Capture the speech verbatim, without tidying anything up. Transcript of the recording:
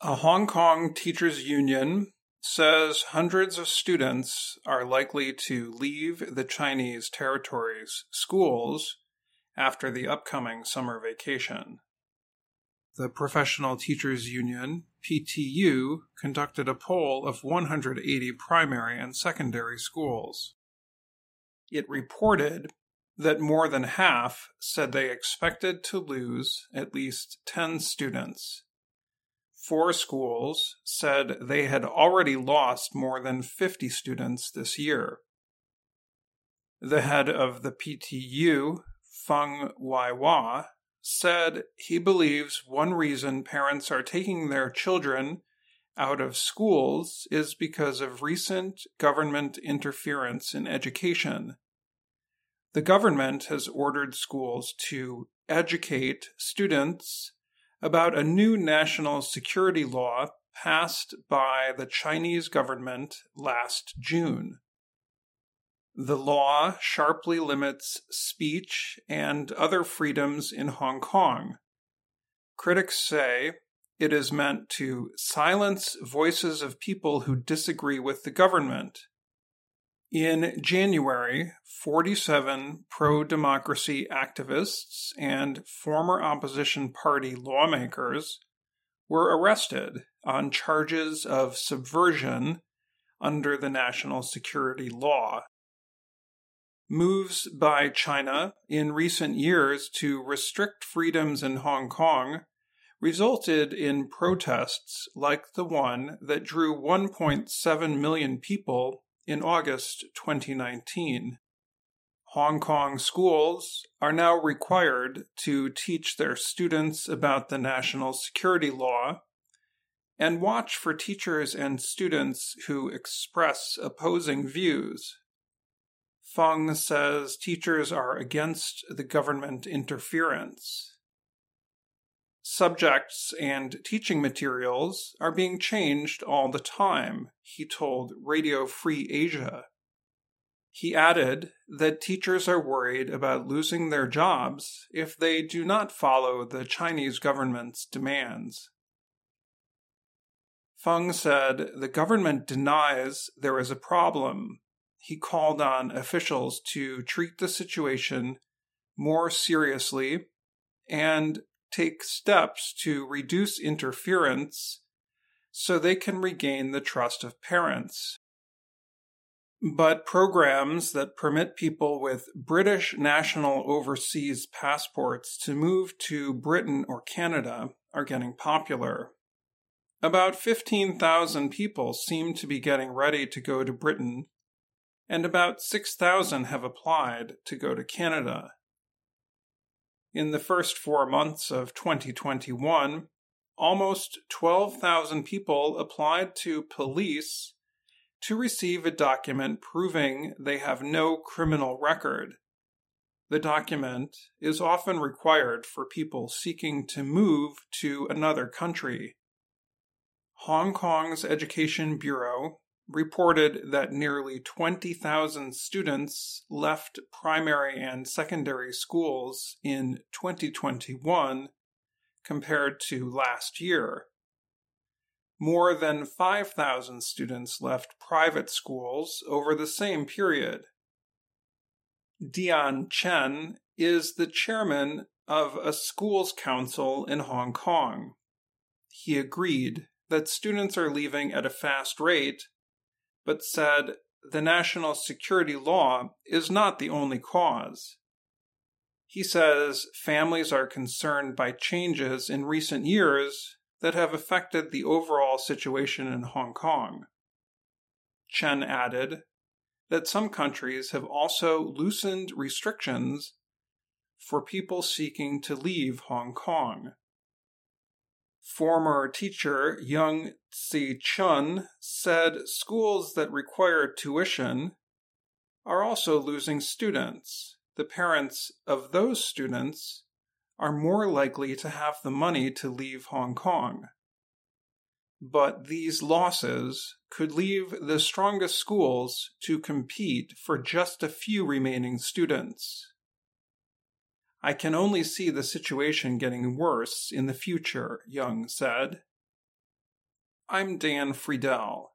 A Hong Kong teachers' union says hundreds of students are likely to leave the Chinese territory's schools after the upcoming summer vacation. The Professional Teachers Union, P T U, conducted a poll of one hundred eighty primary and secondary schools. It reported that more than half said they expected to lose at least ten students. Four schools said they had already lost more than fifty students this year. The head of the P T U, Feng Weiwa, said he believes one reason parents are taking their children out of schools is because of recent government interference in education. The government has ordered schools to educate students about a new national security law passed by the Chinese government last June. The law sharply limits speech and other freedoms in Hong Kong. Critics say it is meant to silence voices of people who disagree with the government. In January, forty-seven pro-democracy activists and former opposition party lawmakers were arrested on charges of subversion under the national security law. Moves by China in recent years to restrict freedoms in Hong Kong resulted in protests like the one that drew one point seven million people in August twenty nineteen. Hong Kong schools are now required to teach their students about the national security law and watch for teachers and students who express opposing views. Feng says teachers are against the government interference. Subjects and teaching materials are being changed all the time, he told Radio Free Asia. He added that teachers are worried about losing their jobs if they do not follow the Chinese government's demands. Feng said the government denies there is a problem. He called on officials to treat the situation more seriously and take steps to reduce interference so they can regain the trust of parents. But programs that permit people with British national overseas passports to move to Britain or Canada are getting popular. About fifteen thousand people seem to be getting ready to go to Britain, and about six thousand have applied to go to Canada. In the first four months of twenty twenty-one, almost twelve thousand people applied to police to receive a document proving they have no criminal record. The document is often required for people seeking to move to another country. Hong Kong's Education Bureau reported that nearly twenty thousand students left primary and secondary schools in twenty twenty-one compared to last year. More than five thousand students left private schools over the same period. Dian Chen is the chairman of a schools council in Hong Kong. He agreed that students are leaving at a fast rate, but said the national security law is not the only cause. He says families are concerned by changes in recent years that have affected the overall situation in Hong Kong. Chen added that some countries have also loosened restrictions for people seeking to leave Hong Kong. Former teacher Young Tse Chun said schools that require tuition are also losing students. The parents of those students are more likely to have the money to leave Hong Kong. But these losses could leave the strongest schools to compete for just a few remaining students. I can only see the situation getting worse in the future, Young said. I'm Dan Friedel.